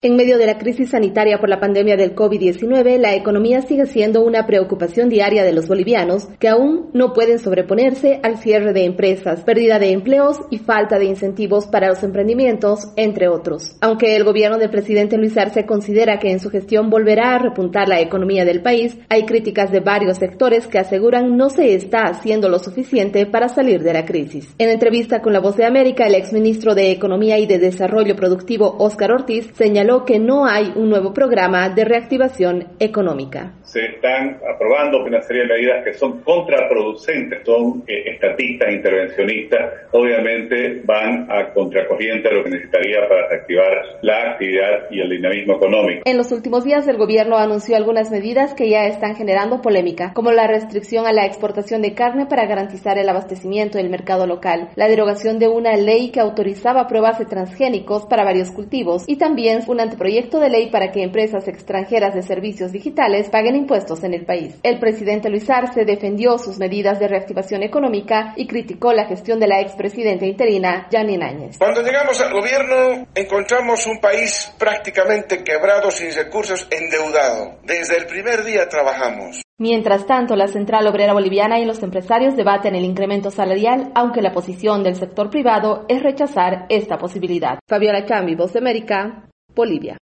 En medio de la crisis sanitaria por la pandemia del COVID-19, la economía sigue siendo una preocupación diaria de los bolivianos que aún no pueden sobreponerse al cierre de empresas, pérdida de empleos y falta de incentivos para los emprendimientos, entre otros. Aunque el gobierno del presidente Luis Arce considera que en su gestión volverá a repuntar la economía del país, hay críticas de varios sectores que aseguran no se está haciendo lo suficiente para salir de la crisis. En entrevista con La Voz de América, el exministro de Economía y de Desarrollo Productivo, Óscar Ortiz, señaló que no hay un nuevo programa de reactivación económica. Se están aprobando una serie de medidas que son contraproducentes, son estatistas, intervencionistas, obviamente van a contracorriente a lo que necesitaría para reactivar la actividad y el dinamismo económico. En los últimos días el gobierno anunció algunas medidas que ya están generando polémica, como la restricción a la exportación de carne para garantizar el abastecimiento del mercado local, la derogación de una ley que autorizaba pruebas de transgénicos para varios cultivos y también un anteproyecto de ley para que empresas extranjeras de servicios digitales paguen impuestos en el país. El presidente Luis Arce defendió sus medidas de reactivación económica y criticó la gestión de la expresidenta interina, Janine Áñez. Cuando llegamos al gobierno, encontramos un país prácticamente quebrado, sin recursos, endeudado. Desde el primer día trabajamos. Mientras tanto, la Central Obrera Boliviana y los empresarios debaten el incremento salarial, aunque la posición del sector privado es rechazar esta posibilidad. Fabiola Cambi, Voz de América, Bolivia.